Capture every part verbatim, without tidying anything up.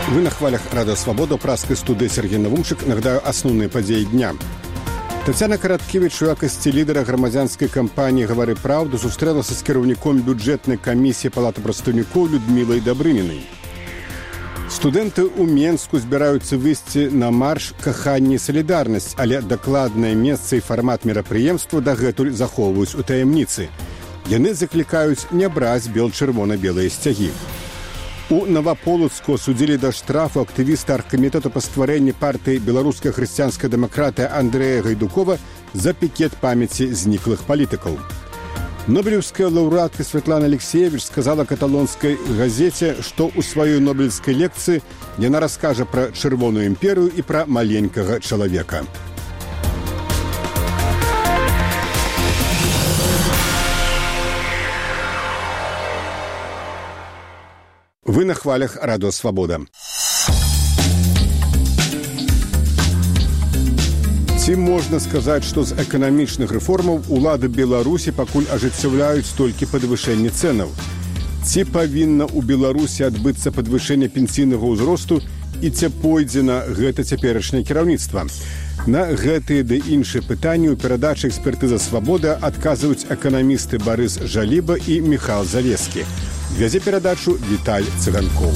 Вы на хвалях Радио Свобода, праской студии Сергей Навумчик. Нагадаю, основные подеи дня. Тетяна Караткевич у якості лідера громадянської кампанії «Говори правду» зустрілася з керівником бюджетної комісії Палати представників Людмилою Добрынінай. Студенты ў Менску збіраюцца выйсці на марш «Каханне і салідарнасць», але дакладнае месца і фармат мерапрыемства дагэтуль захоўваюць у таямніцы. Яны заклікаюць не браць бел-чырвона-белыя сцягі. У Новополоцку судзілі да штрафу актывіста аргкамітэта па стварэнні партыі «Беларуская хрысціянская дэмакратыя» Андрэя Гайдукова за пікет памяці зніклых палітыкаў. Нобелевская лаўрэатка Светлана Алексеевич сказала каталонскай газете, што ў сваёй нобелевскай лекцыі яна раскажа пра чырвоную імперыю і пра маленькага чалавека. Вы на хвалях Радио Свобода. Ці можна сказаць, што з эканамічных рэформаў улады Беларусі пакуль ажыццяўляюць толькі падвышэнне цэнаў? Ці павінна ў Беларусі адбыцца падвышэнне пенсійнага ўзросту і ці пойдзе на гэта цяперашняе кіраўніцтва? На гэтыя ды іншыя пытанні ў перадачы «Экспертыза Свабода» адказваюць эканамісты Барыс Жаліба і Міхал Завескі. Вядзе перадачу Віталь Цыганкоў.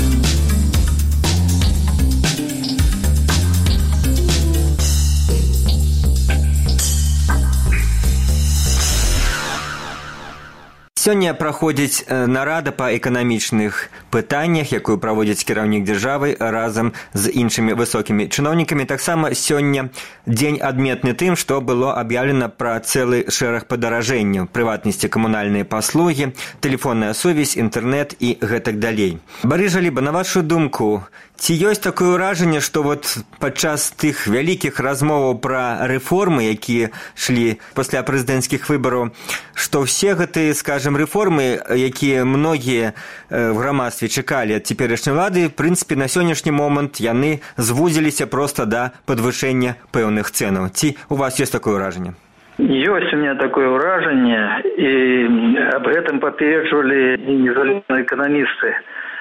Сёння праходзіць нарада па эканамічных пытаннях, якую праводзіць кіраўнік дзяржавы разам з іншымі высокімі чыноўнікамі. Таксама сёння дзень адметны тым, што было аб'яўлена пра цэлы шэраг падаражэнняў, прыватнасці камунальныя паслугі, тэлефонная сувязь, інтэрнэт і гэтак далей. Барыс Жаліба, на вашу думку, ці ёсць такое ўражанне, што вот падчас тых вялікіх размоваў пра рэформы, якія шлі пасля прэзідэнцкіх выбараў, што ўсе гэтыя, скажем, рэформы, якія многія в грамадстве чакалі ад цяперашняй улады, в прынцыпе, на сённяшні момант яны звузіліся проста да падвышэння пэўных цэнаў. Ці у вас ёсць такое ўражанне? Ёсць у меня такое ўражанне, і аб гэтым папярэджвалі і незалежныя эканамісты,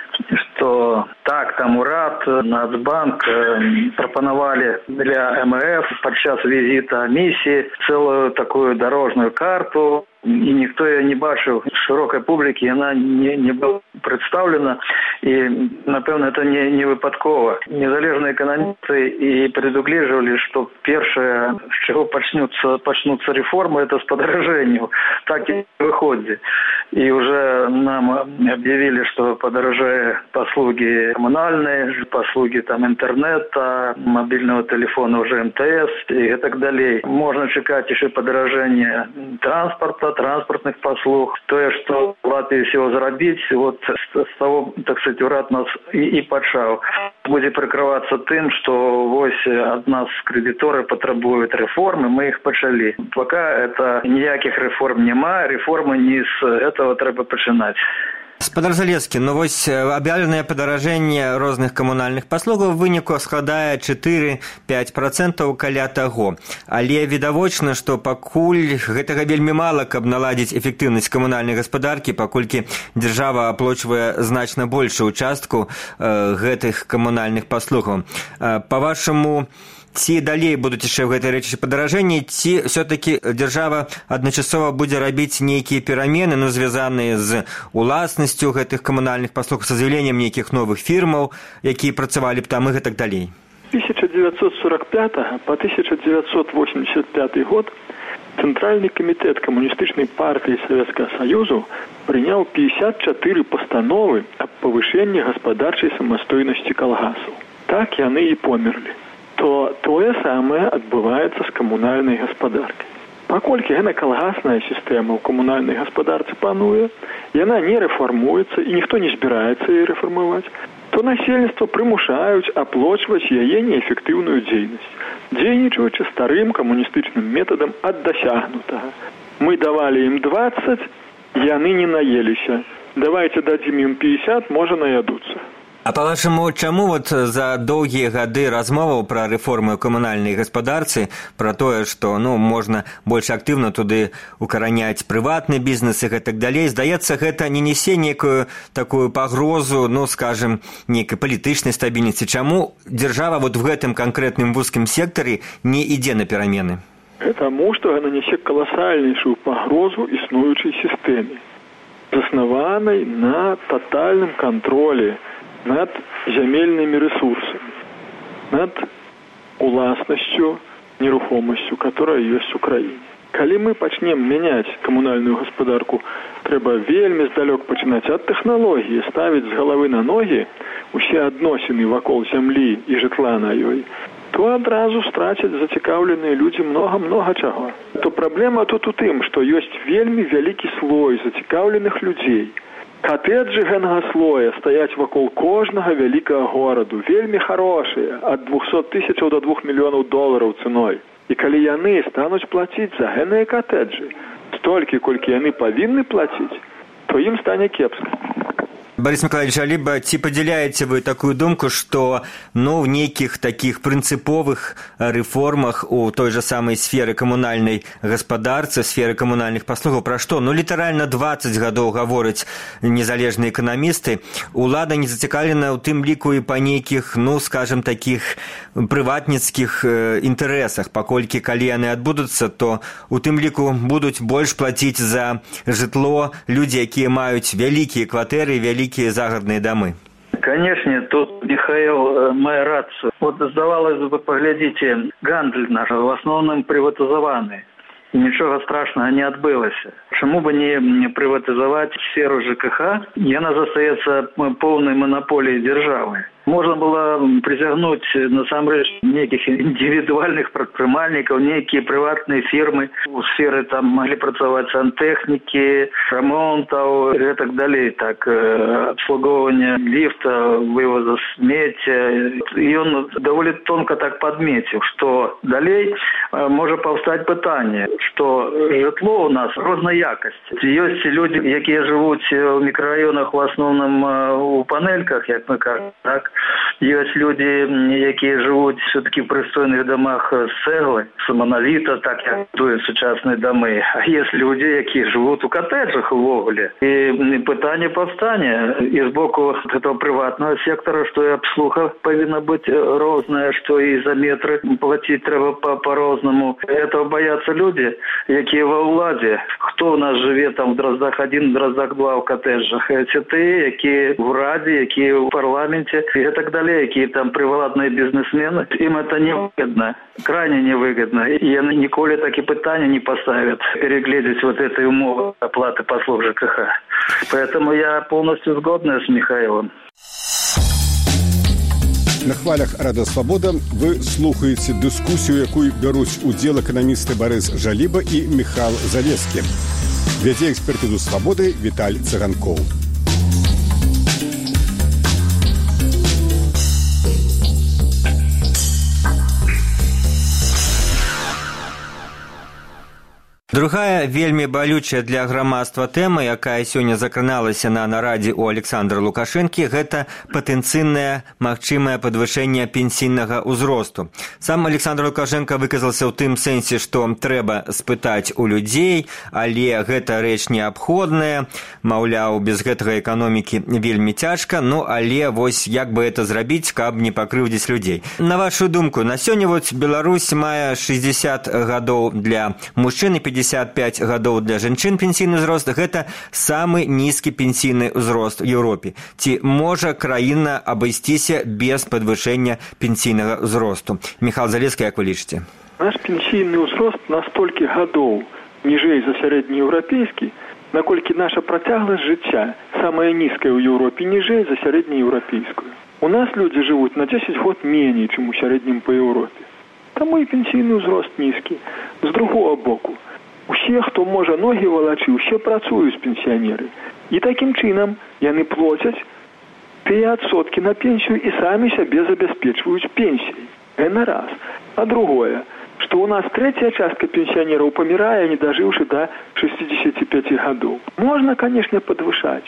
что так, там урад, Нацбанк прапанавалі для эм эф падчас візіта місіі цэлую такую дорожную карту, і ніхто яе не бачыў, шырокай публікі яна не, не была прадстаўлена, і, напэўна, это не, не выпадкова. Незалежныя эканамісты і прадугледжвалі, што першае, з чаго пачнуцца, пачнуцца рэформы, это з падаражэнняў. Так і выходзі. І уже нам объявили, что подорожают послуги коммунальные, послуги там интернета, мобильного телефона уже эм тэ эс и так далее. Можно чекать еще подорожание транспорта, транспортных послуг. То, что в Латвии всего заработать, вот с того, так сказать, урад нас и, и почав. Будет прикрываться тем, что вось от нас кредиторы потребуют реформы, мы их почали. Пока это никаких реформ нема, реформы не с этого треба починать. Спадар Залескі, ну вось аб'яўленае падаражэнне розных камунальных паслугаў у выніку складае чатыры-пяць працэнтаў каля таго. Але відавочна, што пакуль гэтага вельмі мала, каб наладзіць эфектыўнасць камунальнай гаспадаркі, паколькі дзяржава аплочвае значна большую частку э, гэтых камунальных паслугаў. Э, па-вашаму, ці далей будуць яшчэ ў гэтай рэчы падаражэнні, ці ўсё-такі дзяржава адначасова будзе рабіць нейкія перамены, ну, звязаныя з уласнасцю гэтых камунальных паслуг, са з'яўленнем нейкіх новых фірмаў, якія працавалі б там і гэтак далей? С тысяча девятьсот сорок пятого по тысяча девятьсот восемьдесят пятый год Центральный комитет Коммунистической партии Советского Союза принял пятьдесят четыре постановы об повышении господарчей самостойности колгасов. Так яны и померли. То тое самае адбываецца з камунальнай гаспадаркай. Паколькі яна калгасная сістэма ў камунальнай гаспадарцы пануе, яна не рэфармуецца і ніхто не збіраецца яе рэфармаваць, то насельніцтва прымушаюць аплочваць яе неэфектыўную дзейнасць, дзейнічаючы старым камуністычным метадам ад дасягнутага. Мы давалі ім дваццаць, яны не наеліся. Давайте дадзім ім пятьдесят, можа наядуцца. А по-вашаму, чаму вот за доўгія гады размоваў пра рэформы камунальнай гаспадарцы, пра тое, што ну, можна больш актыўна туды укараняць прыватны бізнес і гэтак далей, здаецца, гэта не нясе некую такую пагрозу, ну, скажем, нейкай палітычнай стабільнасці. Чаму дзяржава вот в гэтым канкрэтным вузкім сектары не ідзе на перамены? Таму, што яна нясе каласальнейшую пагрозу існуючай сістэме, заснаванай на татальным кантролі над зямельнымі рэсурсамі, над уласнасцю, нерухомасцю, которая ёсць у краіне. Калі мы пачнем мяняць камунальную гаспадарку, трэба вельмі здалёк пачынаць ад тэхналогіі, ставіць з галавы на ногі усе адносіны вакол зямлі і жытла на ёй, то адразу страцяць зацікаўленыя людзі многа-многа чаго. То праблема тут у тым, што ёсць вельмі вялікі слой зацікаўленых людзей. Катэджы гэтага слоя стаяць вакол кожнага вялікага гораду, вельмі харошыя, ад двухсот тысячаў да двух мільёнаў долараў цэной. І калі яны стануць плаціць за гэтыя катэджы столькі, колькі яны павінны плаціць, то ім стане кепска. Борис Миколаевич, либо ці падзяляеце вы такую думку, што ну, в нейкіх такіх прынцыповых рэформах у той же самай сферы камунальнай гаспадарцы, сферы камунальных паслугаў, пра што? Ну, літаральна дваццаць гадоў гавораць незалежныя эканамісты. Улада не зацікаўлена ў тым ліку і па нейкіх, ну, скажем, такіх прыватніцкіх э, інтарэсах. Паколькі, калі яны адбудуцца, то у тым ліку будуць больш плаціць за жытло людзі, якія маюць вялікія кватэры, вялікія загородные домы. Конечно, тут Михаил мае рацию. Вот здавалось бы, поглядите, гандль наш в основном приватизованы. И ничего страшного не адбылася. Чему бы не приватизовать сферу ЖКХ, яна застаецца полной монополией державы. Можно было присягнуть насамрэч неких индивидуальных прадпрымальнікаў, некие приватные фирмы у сферы там могли працаваць сантехники, ремонтов и так далее, так обслуговывание лифта, вывоза смецця. И он довольно тонко так подметил, что далей может повстать пытание, что житло у нас розной якости. Есть люди, якія живут в микрорайонах в основном у панельках, як мы кажем, так. Есть люди, якія живут все-таки в пристойных домах с цеглы, с монолита, так як будують сучасні доми. А есть люди, які живут у коттеджах увогуле. И питання повстання и с боку этого приватного сектора, что и обслуга повинна быть розная, что и за метры платить треба по-разному. Этого боятся люди, які во владі. Хто у нас живе там в Дроздах один, в Дроздах два в коттеджах? Це ті, які в Раді, які в парламенті и так далее, які там приватные бизнесмены. Им это невыгодно, крайне невыгодно. И они николи такие питания не поставят, переглядеть вот этой умовы оплаты послуг ЖКХ. Поэтому я полностью сгодна с Михаилом. На хвалях Рада Свабода вы слухаеце дыскусію, якой бяруць удзел эканамісты Барыс Жаліба і Міхал Залескі. Вядзе экспертызу Свабоды Віталь Цыганкоў. Другая вельмі балючая для грамадства тэма, якая сёння закраналася на нарадзе ў Александра Лукашэнкі, гэта патэнцыйнае магчымае падвышэнне пенсійнага ўзросту. Сам Александр Лукашенко выказался ў тым сэнсе, што трэба спытаць у людзей, але гэта рэч неабходная, маўляў, без гэтага эканомікі вельмі цяжка, ну але вось як бы это зрабіць, каб не пакрыўдзіць людзей. На вашу думку, на сёння вот Беларусь мае шэсцьдзесят гадоў для мужчын і пятьдесят пять гадоў для жанчын пенсійны ўзрост, гэта самы нізкі пенсійны ўзрост у Еўропе. Ці можа краіна абысціся без падвышэння пенсійнага ўзросту? Міхал Залескі, як вы лічыце? Наш пенсійны ўзрост на столькі гадоў ніжэй за сярэднееўрапейскі, наколькі наша працягласць жыцця самая нізкая ў Еўропе, ніжэй за сярэднееўрапейскую. У нас людзі жывуць на дзесяць год меней, чым у сярэднім па Еўропе. Таму і пенсійны ўзрост нізкі. З другого боку, усе, хто можа ногі валачы, усе працуюць пенсіянеры. І такім чынам яны плацяць тыя адсоткі на пенсію і самі сябе забяспечваюць пенсіяй. Гэта раз. А другое, што у нас трэцяя частка пенсіянераў памірае, не дажыўшы да шэсцідзесяці пяці гадоў. Можна, канешне, падвышаць.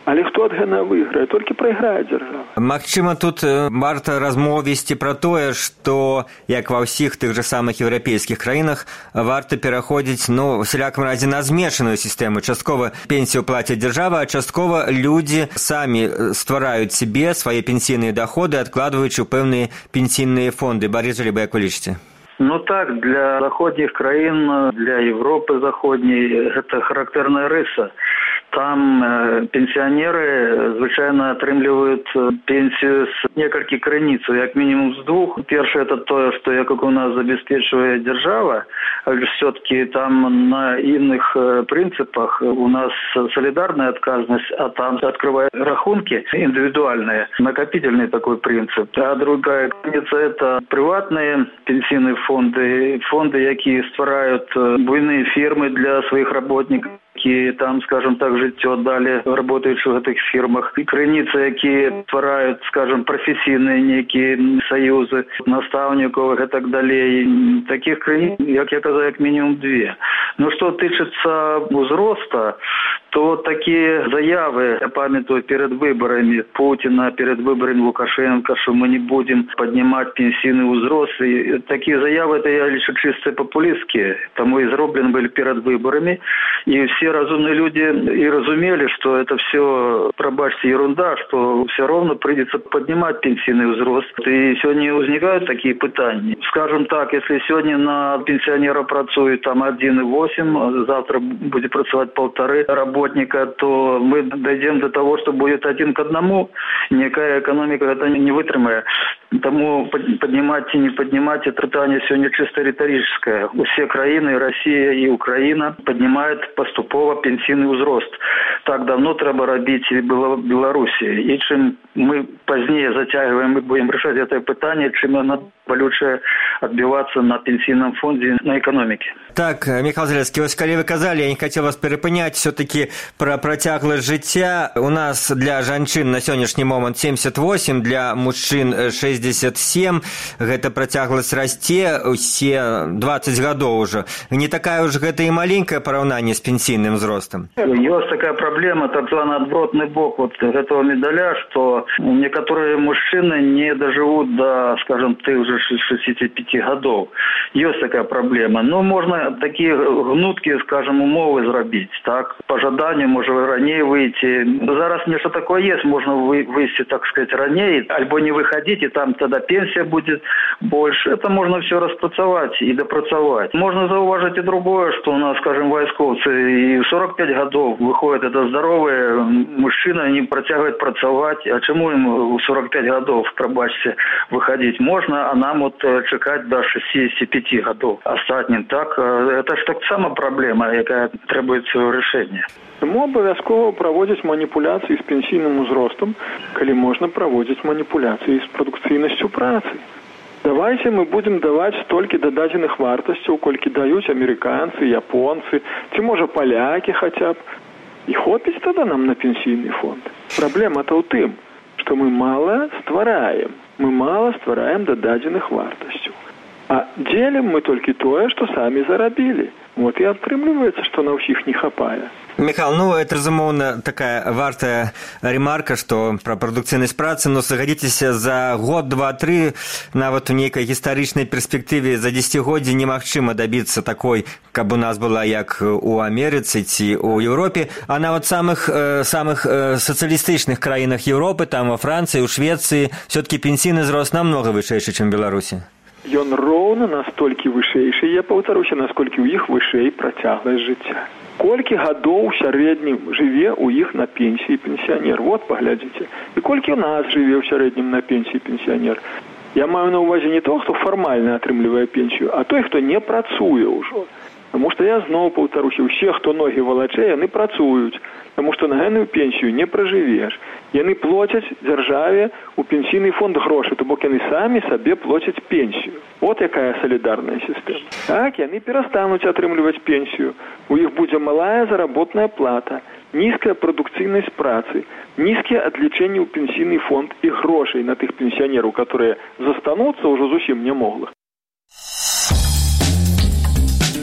Але хто ад гэтага выйграе? Толькі прайграе дзяржава. Магчыма, тут варта размовісці пра тое, што, як ва ўсіх тых жа самых еўрапейскіх краінах, варта пераходзіць, ну, у всялякім разе на змешаную сістэму. Часткова пенсію плаціць дзяржава, а часткова людзі самі ствараюць сябе свае пенсійныя даходы, адкладваючы ў пэўныя пенсійныя фонды. Барыс Жаліба, як вы лічыце? Ну так, для заходніх краін, для Европы заходняй, гэта характэрная рыса. Там э, пенсионеры звычайно атрымліваюць пенсию с некалькі крыніц, як минимум с двух. Первое это то, что як у нас забеспечивает держава, але все-таки там на иных э, принципах у нас солидарная отказность, а там открывают рахунки индивидуальные, накопительный такой принцип. А другая крыніца это приватные пенсийные фонды, фонды, якія ствараюць буйные фирмы для своих работников, які там, скажем так, жыццё далі работаючы ў гэтых фірмах. І крыніцы, якія ствараюць, скажем, прафесійныя нейкія саюзы настаўнікаў і так далей. Такіх крыніц, як я казаў, як мінімум две. Ну, што тычыцца узроста, то такие заявы, я памятаю, перед выборами Путина, перед выборами Лукашенко, что мы не будем поднимать пенсийный узрост. И такие заявы, это я лишь чисто популистские. Тому и сделаны были перед выборами. И все разумные люди и разумели, что это все, пробачьте, ерунда, что все равно придется поднимать пенсийный узрост. И сегодня возникают такие пытания. Скажем так, если сегодня на пенсионера працует там один и восемь, завтра будет працевать полторы работы, то мы дойдем до того, что будет один к одному. Никакая экономика это не вытрымает. Тому поднимать и не поднимать, это питание сегодня чисто риторическое. Все краины, и Россия, и Украина поднимают поступово пенсийный узрост. Так давно треба робить и было в Беларуси. И чем мы позднее затягиваем, мы будем решать это питание, чем оно болючее отбиваться на пенсійном фонді, на экономике. Так, Михаил Залевский, ось калі вы казали, я не хотел вас перепыняць, все-таки про працягласць жыцця. У нас для жанчын на сённяшні момант семьдесят восемь, для мужчын шестьдесят семь. Гэта працягласць расце усе двадцать гадоў уже. Не такая уж гэта и маленькое параўнанне с пенсійным узростом. Ёсць такая проблема, так званый отвратный бок вот этого медаля, что некоторые мужчины не доживут до, скажем, тех же шестидесяти пяти годов. Есть такая проблема. Но можно такие гнуткие, скажем, умовы зробить. Так, по жаданию, может, ранее выйти. Зараз нечто такое есть. Можно выйти, так сказать, ранее, альбо не выходить, и там тогда пенсия будет больше. Это можно все распрацовать и допрацовать. Можно зауважить и другое, что у нас, скажем, войсковцы и в сорок пять годов выходят, это здоровые мужчины, они протягивают працовать. А чему им в сорок пять годов, пробачьте, выходить? Можно, а нам вот чекать до шестидесяти пяти годов. Остатнім так, это ж так сама проблема, яка требует своего решения. Тому абавязкова праводзіць маніпуляцыі з пенсійным узростам, калі можна праводзіць маніпуляцыі з прадукцыйнасцю працы. Давайте мы будем даваць столькі дададзеных вартасцяў, колькі даюць амерыканцы, японцы, ці можа палякі хаця б. І хопіць тады нам на пенсійны фонд. Праблема-то ў тым, што мы мала ствараем. Мы мала ствараем дададзеных вартасцяў. А делим мы толькі тое, што самі зарабілі. Вот и атрымліваецца, што на ўсіх не хапае. Михаил, ну, это, разумоўна, такая вартая ремарка, что про прадукцыйнасць працы, но сагадзіцеся, за год, два, три, нават у нейкай гістарычнай перспектыве за дзесяцігоддзе немагчыма дабіцца такой, каб у нас была як у Амерыцы ці у Еўропе, а нават самых, э, самых э, сацыялістычных краінах Еўропы, там у Францыі, у Швецыі, все-таки пенсійны зрост намнога вышэйшы, чым Беларусі. Ён роўна настолькі вышэйшы, я паўтаруся, насколькі ў іх вышэй працягласць жыцця. Колькі гадоў у сярэднім жыве ў іх на пенсіі пенсіянер? Вот, паглядзіце. І колькі ў нас жыве ў сярэднім на пенсіі пенсіянер? Я маю на ўвазе не то, хто фармальна атрымлівае пенсію, а той, хто не працуе ўжо. Таму што я зноў паўтаруся, усе, хто ногі валачэ, яны працуюць. Таму што на гэную пенсію не пражывеш. Яны плоцяць дзяржаве ў пенсійны фонд грошы, то бок яны самі сабе плоцяць пенсію. Вот якая салідарная сістэма. Так, яны перастануць атрымліваць пенсію. У іх будзе малая заработная плата, нізкая прадукцыйнасць працы, нізкія адлічэнні ў пенсійны фонд і грошай на тых пенсіянераў, которые застануцца ўжо зусім нямоглых.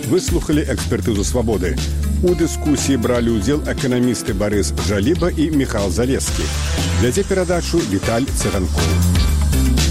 выслухалі экспертызу «Свабоды». У дыскусіі бралі ўдзел эканамісты Барыс Жаліба і Міхал Залескі. Вядзе перадачу Віталь Цыганкоў.